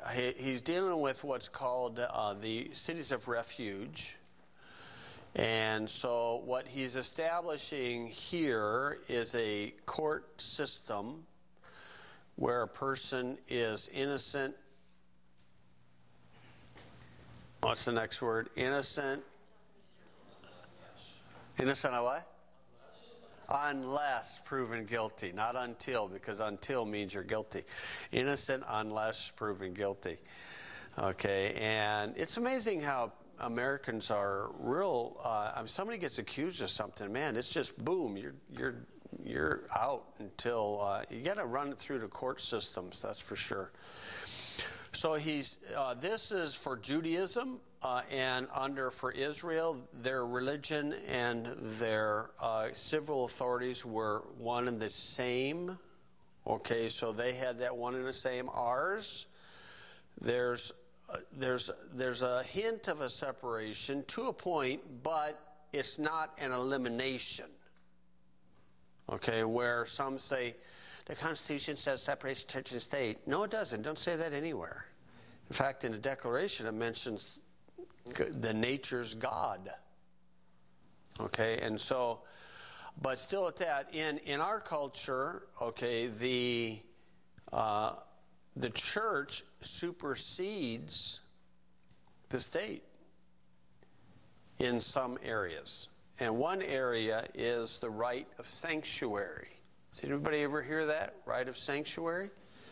he's dealing with what's called the cities of refuge. And so what he's establishing here is a court system where a person is innocent. What's the next word? Innocent. Innocent of what? Unless proven guilty. Not until, because until means you're guilty. Innocent unless proven guilty. Okay, and it's amazing how Americans are real. Somebody gets accused of something, man, it's just boom, you're out until you got to run it through the court systems. That's for sure. So this is for Judaism and for Israel, their religion and their civil authorities were one and the same. Okay, so they had that one and the same. Ours, there's a hint of a separation to a point, but it's not an elimination. Okay, where some say the Constitution says separation of church and state. No, it doesn't. Don't say that anywhere. In fact, in the Declaration, it mentions the nature's God. Okay, and so, but still at that, in our culture, okay, the church supersedes the state in some areas. And one area is the right of sanctuary. Does anybody ever hear that? Right of sanctuary?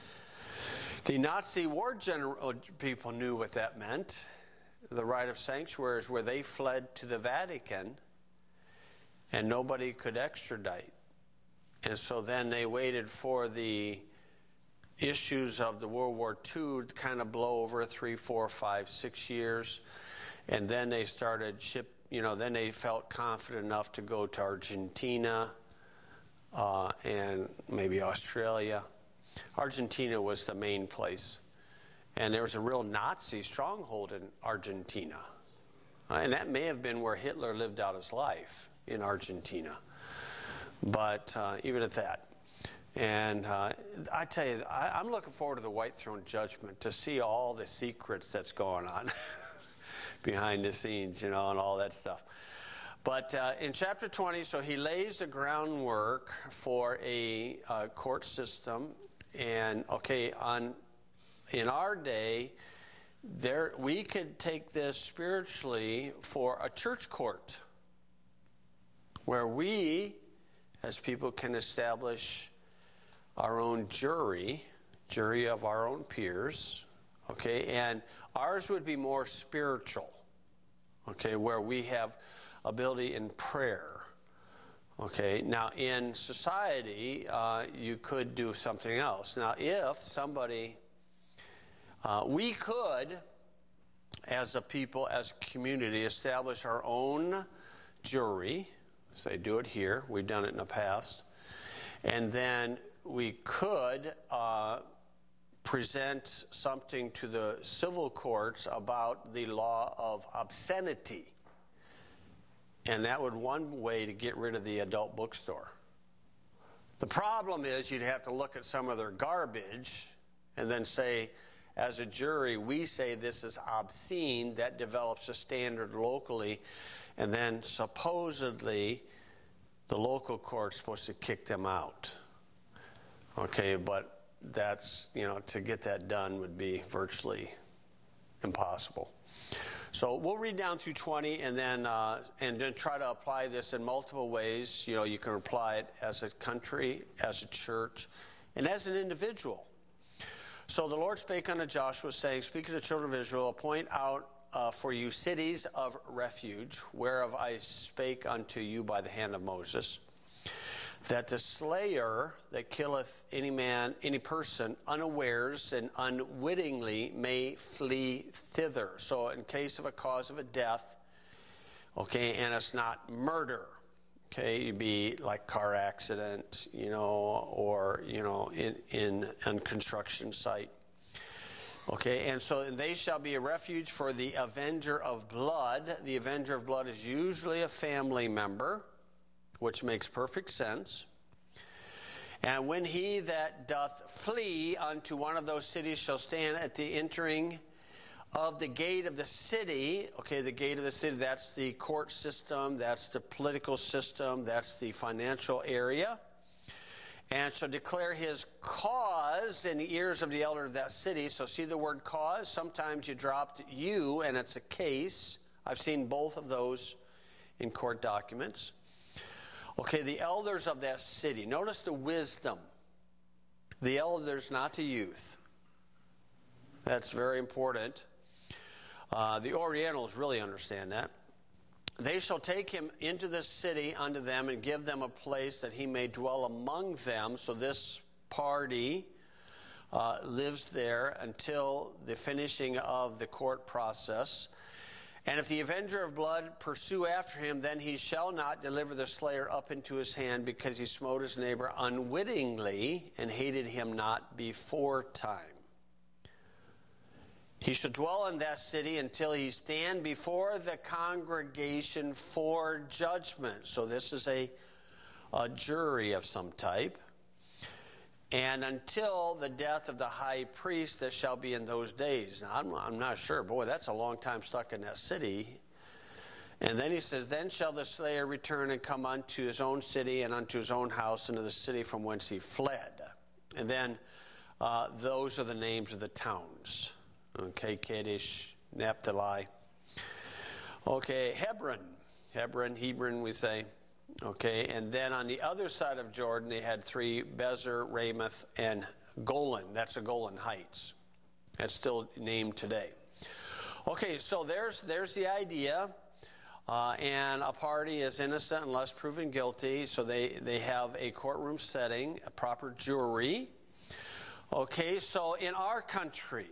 The Nazi war general people knew what that meant. The right of sanctuary is where they fled to the Vatican and nobody could extradite. And so then they waited for the issues of the World War II to kind of blow over 3, 4, 5, 6 years. And then they started then they felt confident enough to go to Argentina and maybe Australia. Argentina was the main place. And there was a real Nazi stronghold in Argentina. And that may have been where Hitler lived out his life, in Argentina. But even at that. And I tell you, I'm looking forward to the White Throne Judgment to see all the secrets that's going on behind the scenes, and all that stuff. But in chapter 20, so he lays the groundwork for a court system. And in our day, we could take this spiritually for a church court, where we, as people, can establish our own jury of our own peers, okay, and ours would be more spiritual, okay, where we have ability in prayer, okay. Now, in society, you could do something else. Now, if somebody, we could, as a people, as a community, establish our own jury. Say, do it here. We've done it in the past. And then we could present something to the civil courts about the law of obscenity. And that would one way to get rid of the adult bookstore. The problem is you'd have to look at some of their garbage and then say, as a jury, we say this is obscene. That develops a standard locally. And then supposedly the local court's supposed to kick them out. Okay, but that's, to get that done would be virtually impossible. So we'll read down through 20 and then try to apply this in multiple ways. You can apply it as a country, as a church, and as an individual. So the Lord spake unto Joshua, saying, Speak to the children of Israel, appoint out for you cities of refuge, whereof I spake unto you by the hand of Moses, that the slayer that killeth any person unawares and unwittingly may flee thither. So in case of a cause of a death, okay, and it's not murder, okay, it'd be like car accident, or in a construction site. Okay, and so they shall be a refuge for the avenger of blood. The avenger of blood is usually a family member, which makes perfect sense. And when he that doth flee unto one of those cities shall stand at the entering of the gate of the city. Okay, the gate of the city, that's the court system, that's the political system, that's the financial area. And shall declare his cause in the ears of the elder of that city. So see the word cause? Sometimes you dropped you and it's a case. I've seen both of those in court documents. Okay, the elders of that city. Notice the wisdom. The elders, not the youth. That's very important. The Orientals really understand that. They shall take him into the city unto them and give them a place that he may dwell among them. So this party lives there until the finishing of the court process. And if the avenger of blood pursue after him, then he shall not deliver the slayer up into his hand, because he smote his neighbor unwittingly and hated him not before time. He shall dwell in that city until he stand before the congregation for judgment. So this is a jury of some type. And until the death of the high priest that shall be in those days. Now, I'm not sure. Boy, that's a long time stuck in that city. And then he says, then shall the slayer return and come unto his own city and unto his own house and to the city from whence he fled. And then those are the names of the towns. Okay, Kadesh, Naphtali. Okay, Hebron, we say. Okay, and then on the other side of Jordan, they had three, Bezer, Ramoth, and Golan. That's the Golan Heights. That's still named today. Okay, so there's the idea. And a party is innocent unless proven guilty. So they have a courtroom setting, a proper jury. Okay, so in our country,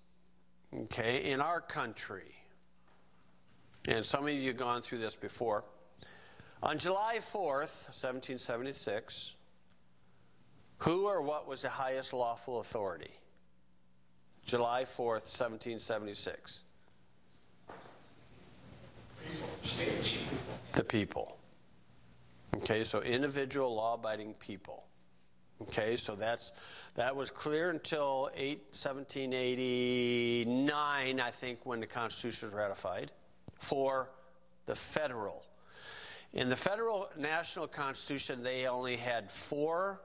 and some of you have gone through this before, on July 4th, 1776, who or what was the highest lawful authority? July 4th, 1776. The people. Okay, so individual law-abiding people. Okay, so that was clear until 1789, I think, when the Constitution was ratified, for the federal. In the federal national Constitution, they only had 4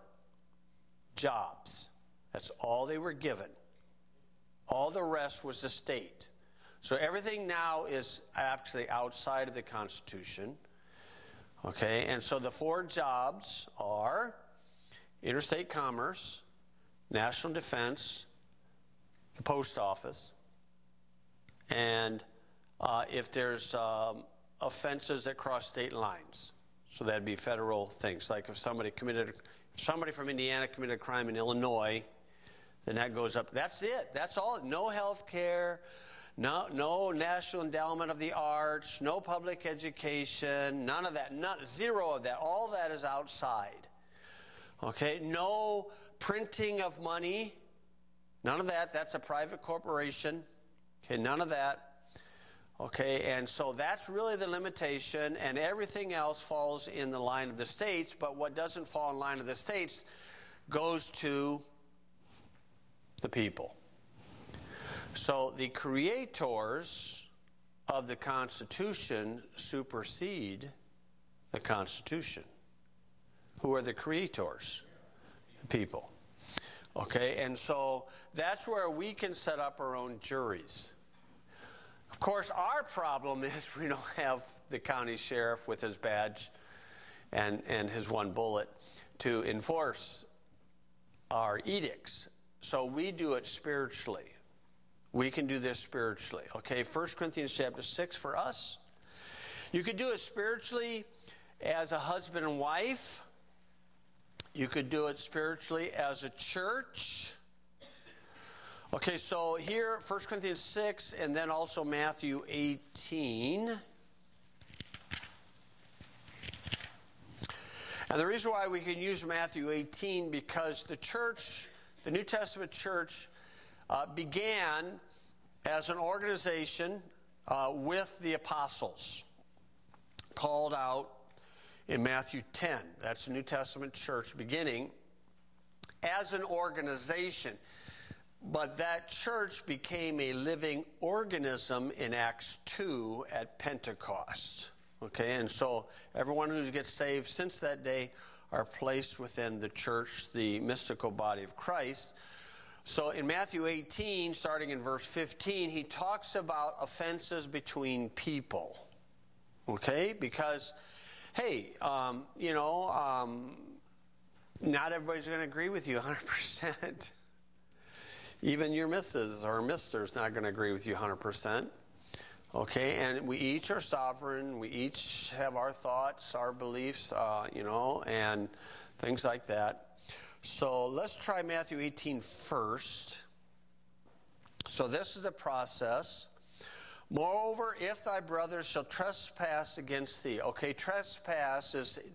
jobs. That's all they were given. All the rest was the state. So everything now is actually outside of the Constitution. Okay, and so the 4 jobs are interstate commerce, national defense, the post office, and if there's offenses that cross state lines. So that'd be federal things. Like if somebody from Indiana committed a crime in Illinois, then that goes up. That's it. That's all. No health care, no National Endowment of the Arts, no public education, none of that. Zero of that. All that is outside. Okay? No printing of money. None of that. That's a private corporation. Okay? None of that. Okay, and so that's really the limitation, and everything else falls in the line of the states, but what doesn't fall in line of the states goes to the people. So the creators of the Constitution supersede the Constitution. Who are the creators? The people. Okay, and so that's where we can set up our own juries. Of course, our problem is we don't have the county sheriff with his badge and his one bullet to enforce our edicts. So we do it spiritually. We can do this spiritually. Okay, 1 Corinthians chapter 6 for us. You could do it spiritually as a husband and wife. You could do it spiritually as a church. Okay, so here, 1 Corinthians 6, and then also Matthew 18. And the reason why we can use Matthew 18, because the church, the New Testament church, began as an organization with the apostles, called out in Matthew 10. That's the New Testament church beginning. as an organization. But that church became a living organism in Acts 2 at Pentecost. Okay, and so everyone who gets saved since that day are placed within the church, the mystical body of Christ. So in Matthew 18, starting in verse 15, he talks about offenses between people. Okay, because, hey, not everybody's going to agree with you 100%. Even your missus or mister's not going to agree with you 100%. Okay, and we each are sovereign. We each have our thoughts, our beliefs, and things like that. So let's try Matthew 18 first. So this is the process. Moreover, if thy brother shall trespass against thee. Okay, trespass is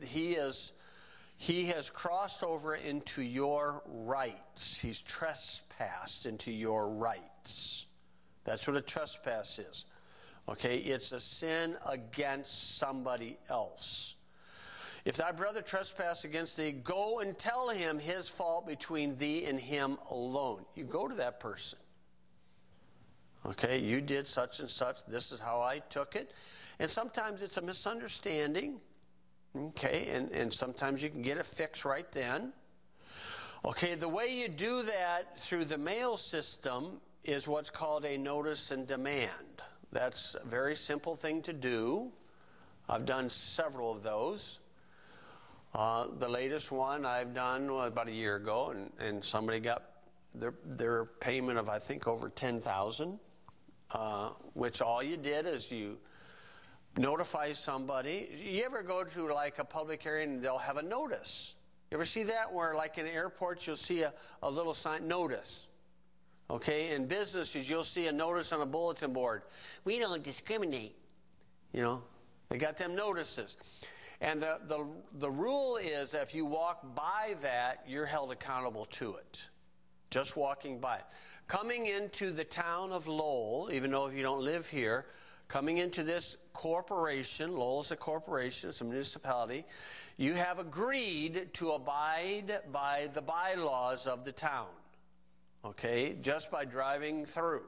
he has crossed over into your rights. He's trespassed into your rights. That's what a trespass is. Okay, it's a sin against somebody else. If thy brother trespass against thee, go and tell him his fault between thee and him alone. You go to that person. Okay, you did such and such. This is how I took it. And sometimes it's a misunderstanding. Okay, and sometimes you can get it fixed right then. Okay, the way you do that through the mail system is what's called a notice and demand. That's a very simple thing to do. I've done several of those. The latest one I've done about a year ago, and somebody got their payment of, I think, over $10,000, which all you did is you notify somebody. You ever go to like a public area and they'll have a notice? You ever see that where like in airports you'll see a little sign, notice? Okay, in businesses you'll see a notice on a bulletin board. We don't discriminate. They got them notices. And the rule is if you walk by that, you're held accountable to it. Just walking by. Coming into the town of Lowell, even though if you don't live here, coming into this corporation, Lowell is a corporation, it's a municipality, you have agreed to abide by the bylaws of the town. Okay, just by driving through.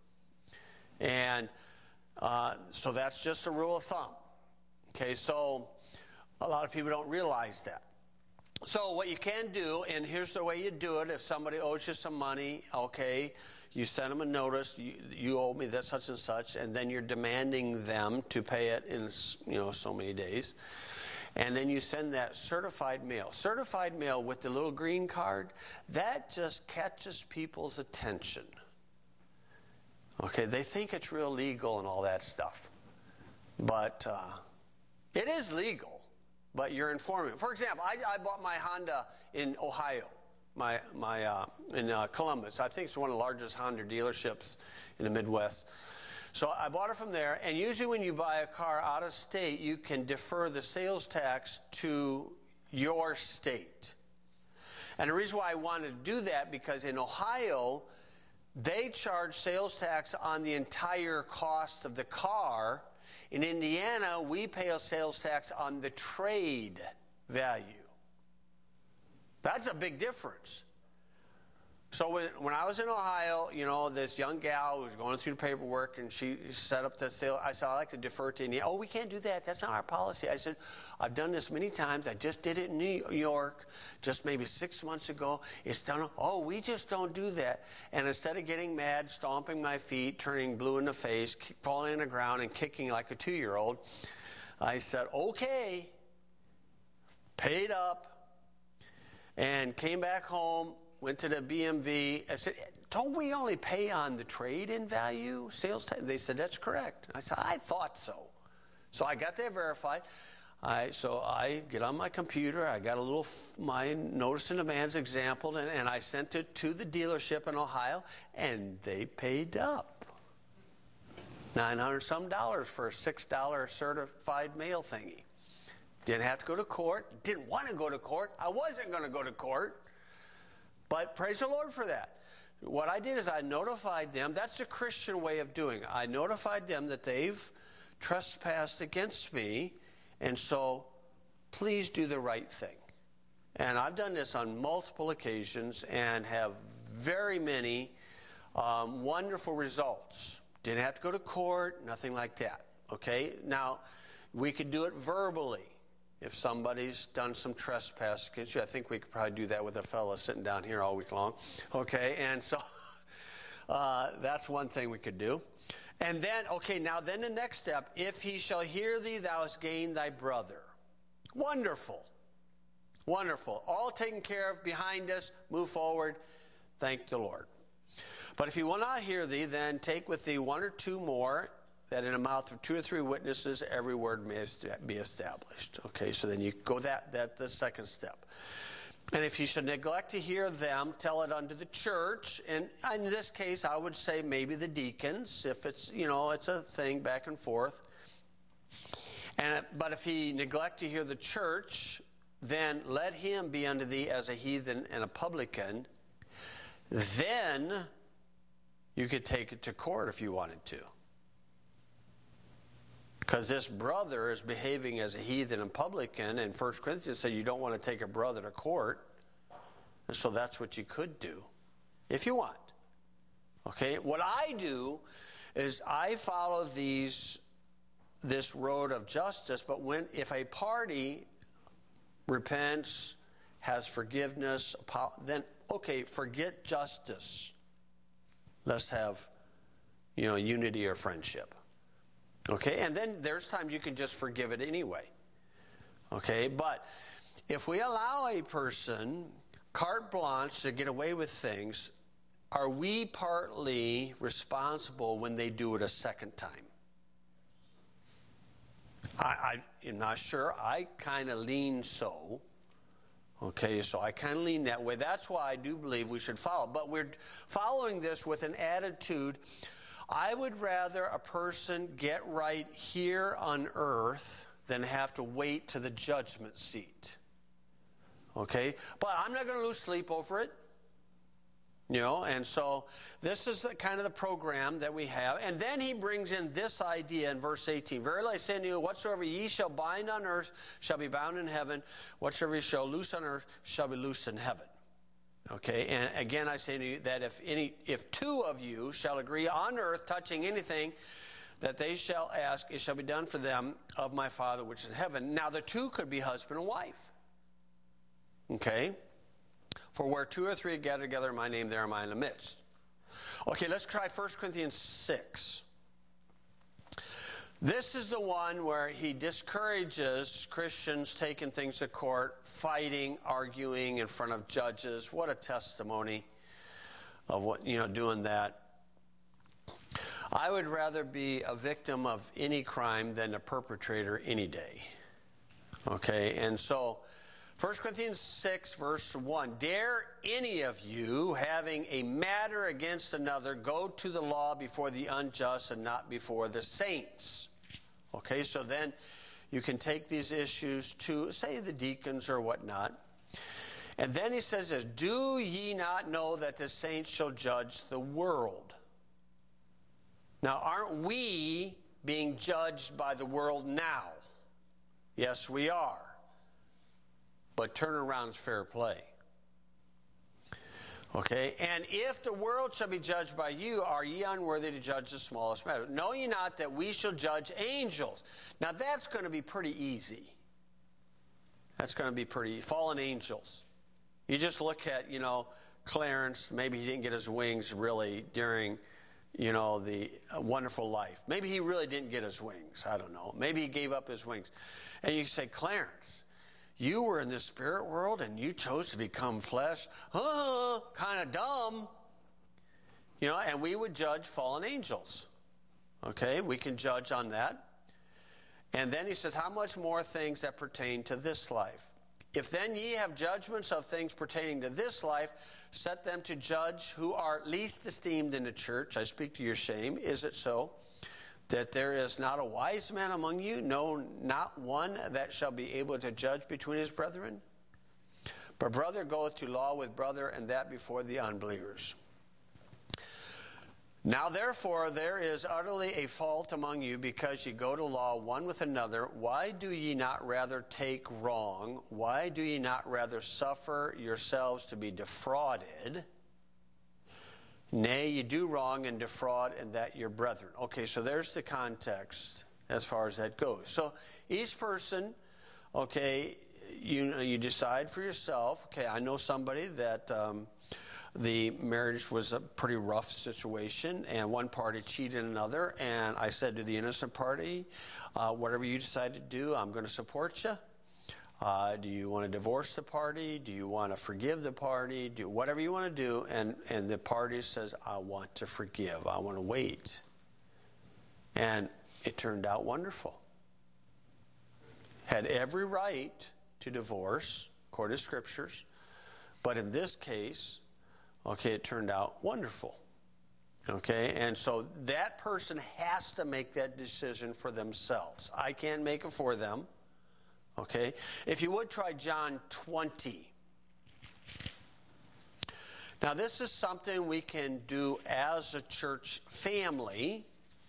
And so that's just a rule of thumb. Okay, so a lot of people don't realize that. So what you can do, and here's the way you do it, if somebody owes you some money, okay, you send them a notice, you owe me that such and such, and then you're demanding them to pay it in so many days. And then you send that certified mail. Certified mail with the little green card, that just catches people's attention. Okay, they think it's real legal and all that stuff. But it is legal, but you're informing. For example, I bought my Honda in Ohio, in Columbus. I think it's one of the largest Honda dealerships in the Midwest. So I bought it from there, and usually when you buy a car out of state, you can defer the sales tax to your state. And the reason why I wanted to do that, because in Ohio, they charge sales tax on the entire cost of the car. In Indiana, we pay a sales tax on the trade value. That's a big difference. So when I was in Ohio, this young gal was going through the paperwork, and she set up the sale. I said, I'd like to defer to Indiana. Oh, we can't do that. That's not our policy. I said, I've done this many times. I just did it in New York just maybe 6 months ago. It's done. Oh, we just don't do that. And instead of getting mad, stomping my feet, turning blue in the face, falling on the ground, and kicking like a 2-year-old, I said, okay, paid up, and came back home. Went to the BMV. I said, don't we only pay on the trade-in value, sales tax? They said, that's correct. I said, I thought so. So I got that verified. So I get on my computer. I got my notice and demands example, and I sent it to the dealership in Ohio, and they paid up $900 some for a $6 certified mail thingy. Didn't have to go to court. Didn't want to go to court. I wasn't going to go to court. But praise the Lord for that. What I did is I notified them. That's a Christian way of doing it. I notified them that they've trespassed against me, and so please do the right thing. And I've done this on multiple occasions and have very many wonderful results. Didn't have to go to court, nothing like that. Okay? Now, we could do it verbally. If somebody's done some trespass against you, I think we could probably do that with a fellow sitting down here all week long. Okay? And so that's one thing we could do. And then, then the next step, if he shall hear thee, thou hast gained thy brother. Wonderful. Wonderful. All taken care of behind us. Move forward. Thank the Lord. But if he will not hear thee, then take with thee one or two more, that in the mouth of 2 or 3 witnesses every word may be established. Okay, so then you go that's the second step. And if you should neglect to hear them, tell it unto the church. And in this case, I would say maybe the deacons, if it's, it's a thing back and forth. But if he neglect to hear the church, then let him be unto thee as a heathen and a publican. Then you could take it to court if you wanted to. Because this brother is behaving as a heathen and publican, and 1 Corinthians said you don't want to take a brother to court. And so that's what you could do, if you want. Okay, what I do is I follow this road of justice, but if a party repents, has forgiveness, then, forget justice. Let's have, unity or friendship. Okay, and then there's times you can just forgive it anyway. Okay, but if we allow a person carte blanche to get away with things, are we partly responsible when they do it a second time? I'm not sure. I kind of lean so. Okay, so I kind of lean that way. That's why I do believe we should follow. But we're following this with an attitude. I would rather a person get right here on earth than have to wait to the judgment seat. Okay? But I'm not going to lose sleep over it. And so this is kind of the program that we have. And then he brings in this idea in verse 18. Verily I say unto you, whatsoever ye shall bind on earth shall be bound in heaven. Whatsoever ye shall loose on earth shall be loosed in heaven. Okay, and again I say to you that if 2 of you shall agree on earth touching anything that they shall ask, it shall be done for them of my Father which is in heaven. Now the 2 could be husband and wife. Okay? For where 2 or 3 are gathered together in my name, there am I in the midst. Okay, let's try 1 Corinthians 6. This is the one where he discourages Christians taking things to court, fighting, arguing in front of judges. What a testimony of what, doing that. I would rather be a victim of any crime than a perpetrator any day. Okay, and so 1 Corinthians 6, verse 1, dare any of you, having a matter against another, go to the law before the unjust and not before the saints. Okay, so then you can take these issues to, say, the deacons or whatnot. And then he says this, do ye not know that the saints shall judge the world? Now, aren't we being judged by the world now? Yes, we are. But turnaround's fair play. Okay, and if the world shall be judged by you, are ye unworthy to judge the smallest matter? Know ye not that we shall judge angels? Now that's going to be pretty easy. That's going to be pretty, fallen angels. You just look at, Clarence, maybe he didn't get his wings really during, the wonderful life. Maybe he really didn't get his wings. I don't know. Maybe he gave up his wings. And you say, Clarence, you were in the spirit world and you chose to become flesh. Kind of dumb. And we would judge fallen angels. Okay, we can judge on that. And then he says, how much more things that pertain to this life? If then ye have judgments of things pertaining to this life, set them to judge who are least esteemed in the church. I speak to your shame. Is it so? That there is not a wise man among you, no, not one that shall be able to judge between his brethren? But brother goeth to law with brother, and that before the unbelievers. Now therefore there is utterly a fault among you, because ye go to law one with another. Why do ye not rather take wrong? Why do ye not rather suffer yourselves to be defrauded? Nay, ye do wrong and defraud, and that your brethren. Okay, so there's the context as far as that goes. So each person, okay, you decide for yourself. Okay, I know somebody that the marriage was a pretty rough situation, and one party cheated another, and I said to the innocent party, whatever you decide to do, I'm going to support you. Do you want to divorce the party? Do you want to forgive the party? Do whatever you want to do. And the party says, I want to forgive. I want to wait. And it turned out wonderful. Had every right to divorce, according to scriptures. But in this case, okay, it turned out wonderful. Okay, and so that person has to make that decision for themselves. I can't make it for them. Okay, if you would try John 20. Now this is something we can do as a church family.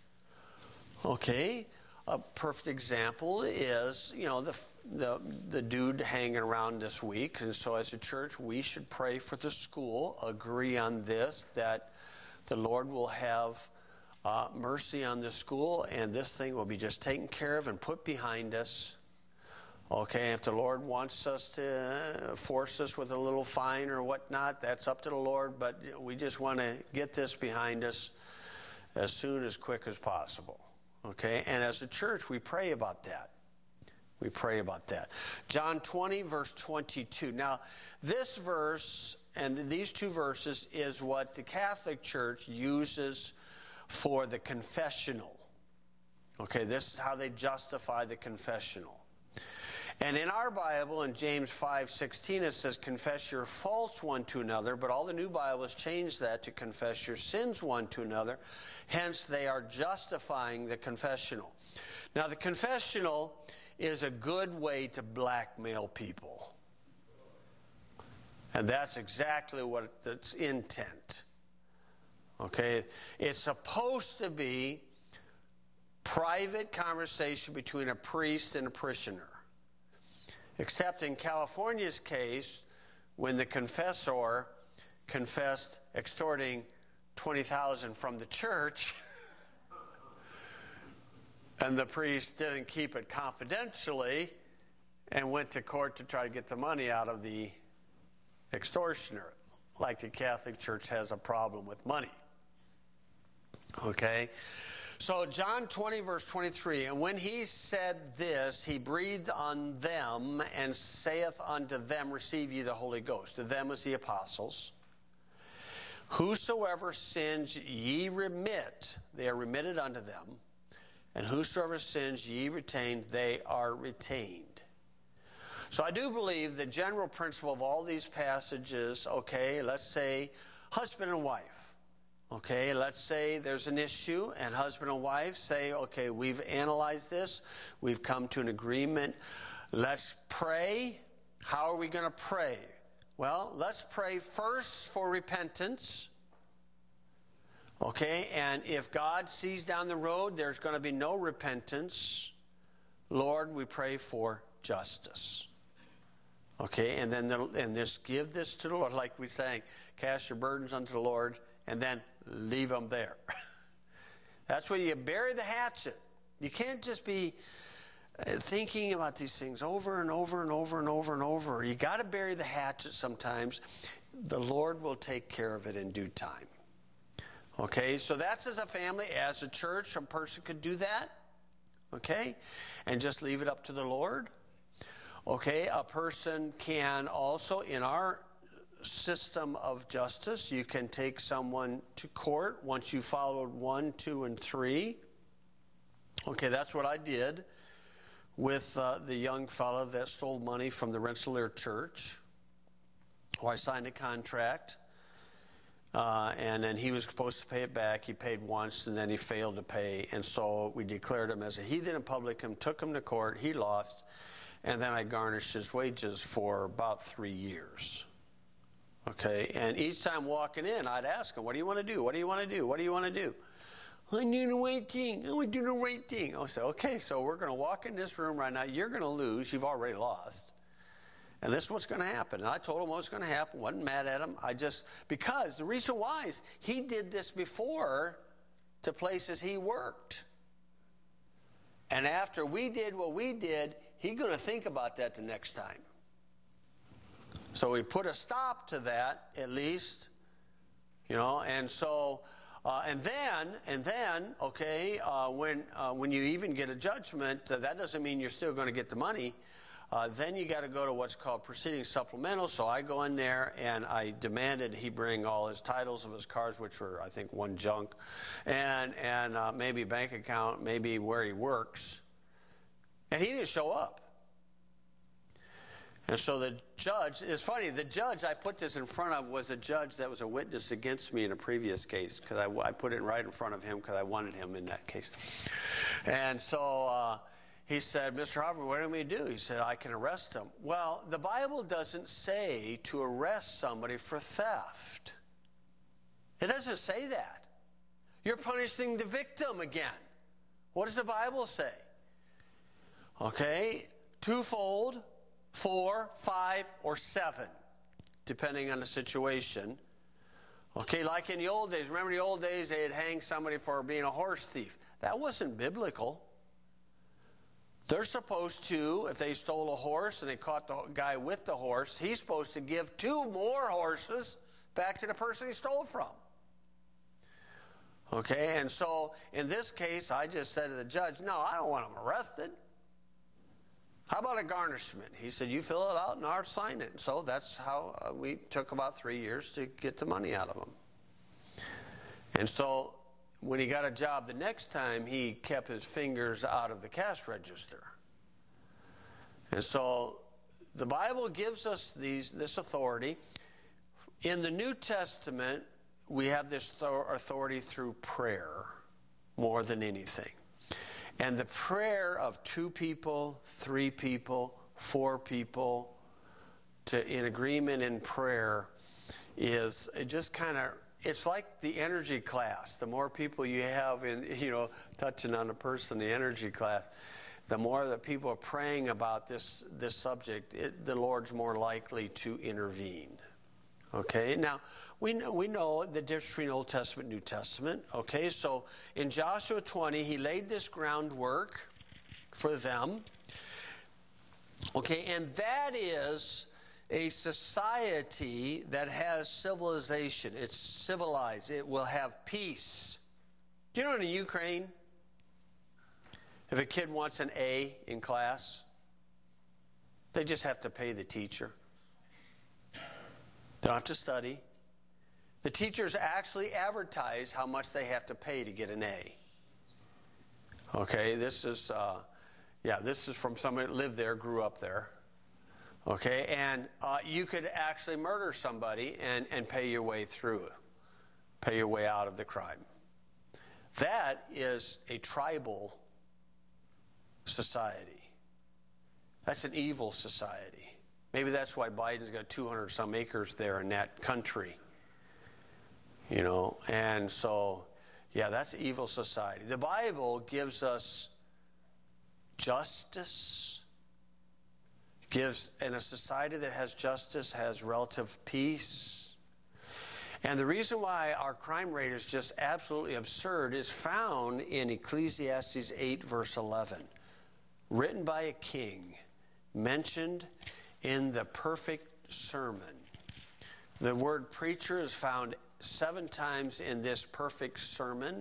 Okay, a perfect example is, the dude hanging around this week. And so as a church, we should pray for the school, agree on this, that the Lord will have mercy on the school, and this thing will be just taken care of and put behind us. Okay, if the Lord wants us to force us with a little fine or whatnot, that's up to the Lord, but we just want to get this behind us as quick as possible. Okay, and as a church, we pray about that. We pray about that. John 20, verse 22. Now, this verse and these two verses is what the Catholic Church uses for the confessional. Okay, this is how they justify the confessional. And in our Bible, in James 5:16, it says, confess your faults one to another, but all the new Bibles change that to confess your sins one to another. Hence, they are justifying the confessional. Now, the confessional is a good way to blackmail people. And that's exactly what its intent. Okay? It's supposed to be private conversation between a priest and a parishioner. Except in California's case, when the confessor confessed extorting $20,000 from the church, and the priest didn't keep it confidentially and went to court to try to get the money out of the extortioner, like the Catholic Church has a problem with money. Okay? So John 20, verse 23, and when he said this, he breathed on them and saith unto them, receive ye the Holy Ghost. To them as the apostles. Whosoever sins ye remit, they are remitted unto them. And whosoever sins ye retain, they are retained. So I do believe the general principle of all these passages, okay, let's say husband and wife. Okay, let's say there's an issue and husband and wife say, okay, we've analyzed this. We've come to an agreement. Let's pray. How are we going to pray? Well, let's pray first for repentance. Okay, and if God sees down the road there's going to be no repentance, Lord, we pray for justice. Okay, and then just give this to the Lord, like we sang, cast your burdens unto the Lord, and then leave them there. That's where you bury the hatchet. You can't just be thinking about these things over and over and over and over and over. You got to bury the hatchet sometimes. The Lord will take care of it in due time. Okay, so that's as a family. As a church, a person could do that. Okay, and just leave it up to the Lord. Okay, a person can also, in our system of justice, you can take someone to court once you followed 1, 2, and 3. Okay, that's what I did with the young fellow that stole money from the Rensselaer Church. I signed a contract, and then he was supposed to pay it back. He paid once, and then he failed to pay, and so we declared him as a heathen in public, and took him to court. He lost, and then I garnished his wages for about 3 years. Okay, and each time walking in, I'd ask him, what do you want to do? What do you want to do? What do you want to do? I do the right thing. I want to do the right thing. I say, okay, so we're going to walk in this room right now. You're going to lose. You've already lost. And this is what's going to happen. And I told him what was going to happen. Wasn't mad at him. Because the reason why is he did this before to places he worked. And after we did what we did, he's going to think about that the next time. So we put a stop to that, at least, and so, and then, okay, when you even get a judgment, that doesn't mean you're still going to get the money. Then you got to go to what's called proceeding supplemental. So I go in there and I demanded he bring all his titles of his cars, which were, I think, one junk, and maybe bank account, maybe where he works. And he didn't show up. And so the judge, it's funny, the judge I put this in front of was a judge that was a witness against me in a previous case, because I put it right in front of him because I wanted him in that case. And so he said, Mr. Hoffman, what do we do? He said, I can arrest him. Well, the Bible doesn't say to arrest somebody for theft. It doesn't say that. You're punishing the victim again. What does the Bible say? Okay, twofold. 4, 5, or 7, depending on the situation. Okay, like in the old days. Remember the old days, they'd hang somebody for being a horse thief. That wasn't biblical. They're supposed to, if they stole a horse and they caught the guy with the horse, he's supposed to give 2 more horses back to the person he stole from. Okay, and so in this case, I just said to the judge, no, I don't want him arrested. How about a garnishment? He said, you fill it out and I'll sign it. And so that's how we took about 3 years to get the money out of him. And so when he got a job the next time, he kept his fingers out of the cash register. And so the Bible gives us this authority. In the New Testament, we have this authority through prayer more than anything. And the prayer of 2 people, 3 people, 4 people in agreement in prayer is just kind of, it's like the energy class. The more people you have in, touching on a person, the energy class, the more that people are praying about this subject, the Lord's more likely to intervene. Okay, now we know the difference between Old Testament and New Testament. Okay, so in Joshua 20, he laid this groundwork for them. Okay, and that is a society that has civilization. It's civilized. It will have peace. Do you know in the Ukraine, if a kid wants an A in class, they just have to pay the teacher. They don't have to study. The teachers actually advertise how much they have to pay to get an A. Okay, this is from somebody that lived there, grew up there. Okay, and you could actually murder somebody and pay your way through, pay your way out of the crime. That is a tribal society. That's an evil society. Maybe that's why Biden's got 200 some acres there in that country. And so, that's evil society. The Bible gives us justice, and a society that has justice has relative peace. And the reason why our crime rate is just absolutely absurd is found in Ecclesiastes 8, verse 11, written by a king, mentioned in the perfect sermon. The word preacher is found 7 times in this perfect sermon.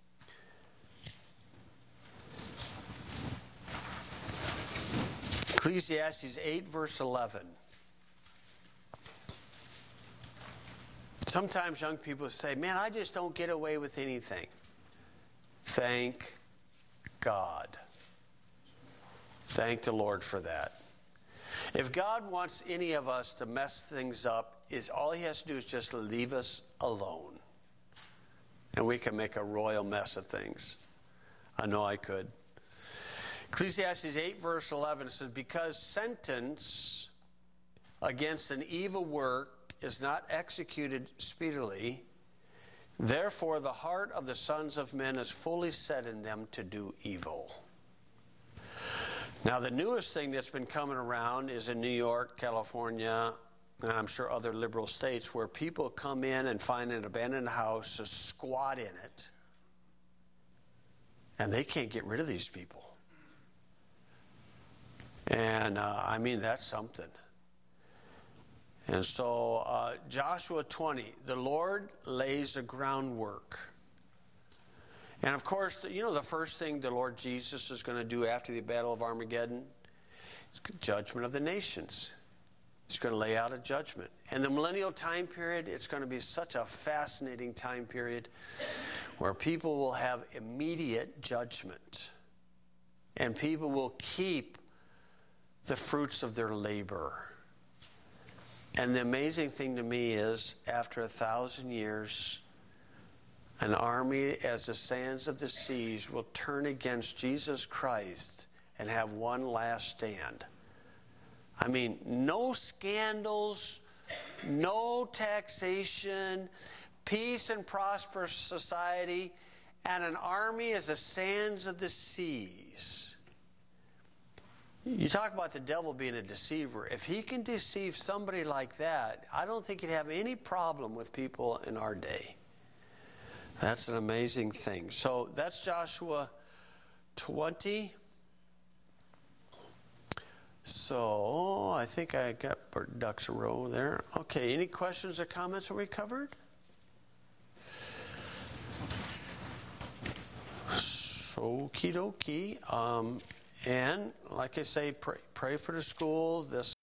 Ecclesiastes 8, verse 11. Sometimes young people say, man, I just don't get away with anything. Thank God. Thank the Lord for that. If God wants any of us to mess things up, all he has to do is just leave us alone. And we can make a royal mess of things. I know I could. Ecclesiastes 8, verse 11 says, because sentence against an evil work is not executed speedily. Therefore, the heart of the sons of men is fully set in them to do evil. Now, the newest thing that's been coming around is in New York, California, and I'm sure other liberal states, where people come in and find an abandoned house, to squat in it, and they can't get rid of these people. And I mean, that's something. And so Joshua 20, the Lord lays the groundwork. And of course, the first thing the Lord Jesus is going to do after the Battle of Armageddon is judgment of the nations. He's going to lay out a judgment. And the millennial time period, it's going to be such a fascinating time period where people will have immediate judgment. And people will keep the fruits of their labor. And the amazing thing to me is, after 1,000 years, an army as the sands of the seas will turn against Jesus Christ and have one last stand. I mean, no scandals, no taxation, peace and prosperous society, and an army as the sands of the seas. You talk about the devil being a deceiver. If he can deceive somebody like that, I don't think he'd have any problem with people in our day. That's an amazing thing. So that's Joshua 20. So I think I got ducks a row there. Okay, any questions or comments that we covered? So, okie dokie. And like I say, pray for the school. This